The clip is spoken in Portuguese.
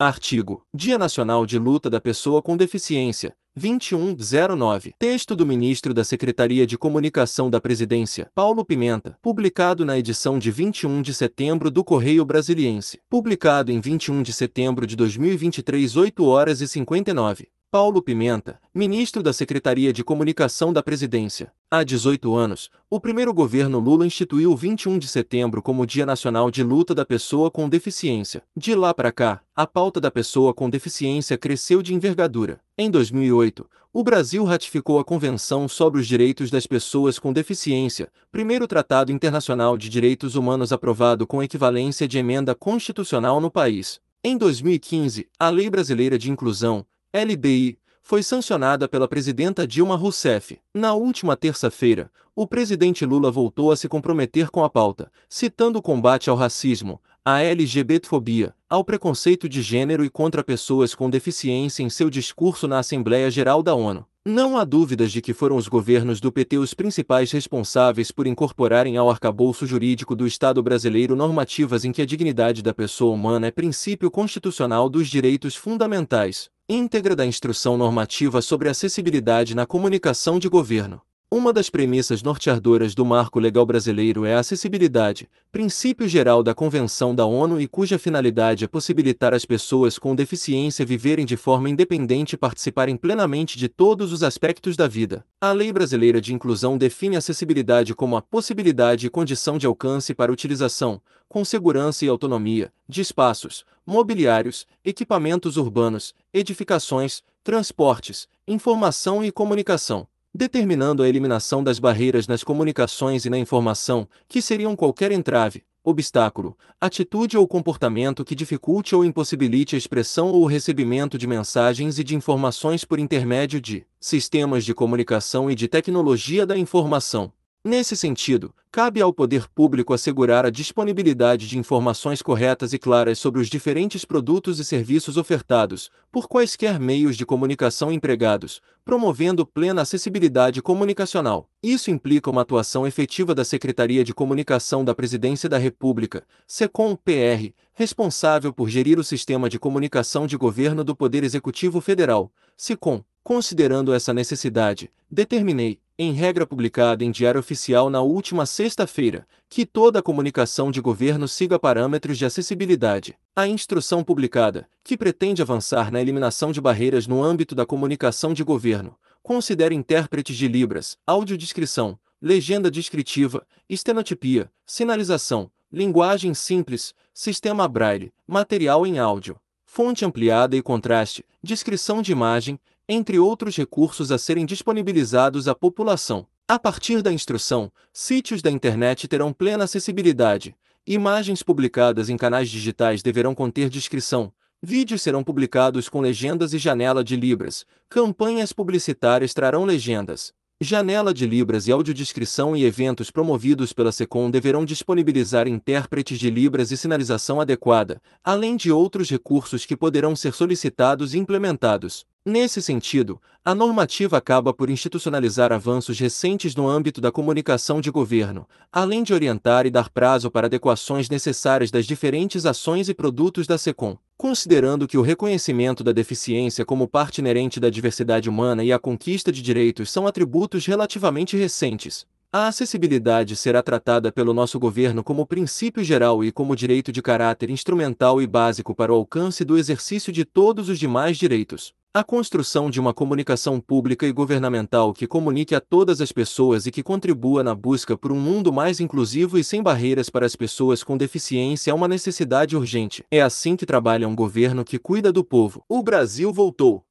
Artigo: Dia Nacional de Luta da Pessoa com Deficiência, 2109. Texto do Ministro da Secretaria de Comunicação da Presidência, Paulo Pimenta, publicado na edição de 21 de setembro do Correio Brasiliense. Publicado em 21 de setembro de 2023, 8h59. Paulo Pimenta, Ministro da Secretaria de Comunicação da Presidência. Há 18 anos, o primeiro governo Lula instituiu o 21 de setembro como Dia Nacional de Luta da Pessoa com Deficiência. De lá para cá, a pauta da pessoa com deficiência cresceu de envergadura. Em 2008, o Brasil ratificou a Convenção sobre os Direitos das Pessoas com Deficiência, primeiro tratado internacional de direitos humanos aprovado com equivalência de emenda constitucional no país. Em 2015, a Lei Brasileira de Inclusão, LBI, foi sancionada pela presidenta Dilma Rousseff. Na última terça-feira, o presidente Lula voltou a se comprometer com a pauta, citando o combate ao racismo, à LGBTfobia, ao preconceito de gênero e contra pessoas com deficiência em seu discurso na Assembleia Geral da ONU. Não há dúvidas de que foram os governos do PT os principais responsáveis por incorporarem ao arcabouço jurídico do Estado brasileiro normativas em que a dignidade da pessoa humana é princípio constitucional dos direitos fundamentais. Íntegra da Instrução Normativa sobre Acessibilidade na Comunicação de Governo. Uma das premissas norteadoras do marco legal brasileiro é a acessibilidade, princípio geral da Convenção da ONU e cuja finalidade é possibilitar às pessoas com deficiência viverem de forma independente e participarem plenamente de todos os aspectos da vida. A Lei Brasileira de Inclusão define a acessibilidade como a possibilidade e condição de alcance para utilização, com segurança e autonomia, de espaços, mobiliários, equipamentos urbanos, edificações, transportes, informação e comunicação, determinando a eliminação das barreiras nas comunicações e na informação, que seriam qualquer entrave, obstáculo, atitude ou comportamento que dificulte ou impossibilite a expressão ou o recebimento de mensagens e de informações por intermédio de sistemas de comunicação e de tecnologia da informação. Nesse sentido, cabe ao poder público assegurar a disponibilidade de informações corretas e claras sobre os diferentes produtos e serviços ofertados, por quaisquer meios de comunicação empregados, promovendo plena acessibilidade comunicacional. Isso implica uma atuação efetiva da Secretaria de Comunicação da Presidência da República, SECOM-PR, responsável por gerir o Sistema de Comunicação de Governo do Poder Executivo Federal, SICOM. Considerando essa necessidade, determinei, em regra publicada em Diário Oficial na última sexta-feira, que toda a comunicação de governo siga parâmetros de acessibilidade. A instrução publicada, que pretende avançar na eliminação de barreiras no âmbito da comunicação de governo, considera intérpretes de Libras, audiodescrição, legenda descritiva, estenotipia, sinalização, linguagem simples, sistema Braille, material em áudio, fonte ampliada e contraste, descrição de imagem, entre outros recursos a serem disponibilizados à população. A partir da instrução, sítios da internet terão plena acessibilidade, imagens publicadas em canais digitais deverão conter descrição, vídeos serão publicados com legendas e janela de Libras, campanhas publicitárias trarão legendas, janela de Libras e audiodescrição e eventos promovidos pela SECOM deverão disponibilizar intérpretes de Libras e sinalização adequada, além de outros recursos que poderão ser solicitados e implementados. Nesse sentido, a normativa acaba por institucionalizar avanços recentes no âmbito da comunicação de governo, além de orientar e dar prazo para adequações necessárias das diferentes ações e produtos da SECOM. Considerando que o reconhecimento da deficiência como parte inerente da diversidade humana e a conquista de direitos são atributos relativamente recentes, a acessibilidade será tratada pelo nosso governo como princípio geral e como direito de caráter instrumental e básico para o alcance do exercício de todos os demais direitos. A construção de uma comunicação pública e governamental que comunique a todas as pessoas e que contribua na busca por um mundo mais inclusivo e sem barreiras para as pessoas com deficiência é uma necessidade urgente. É assim que trabalha um governo que cuida do povo. O Brasil voltou.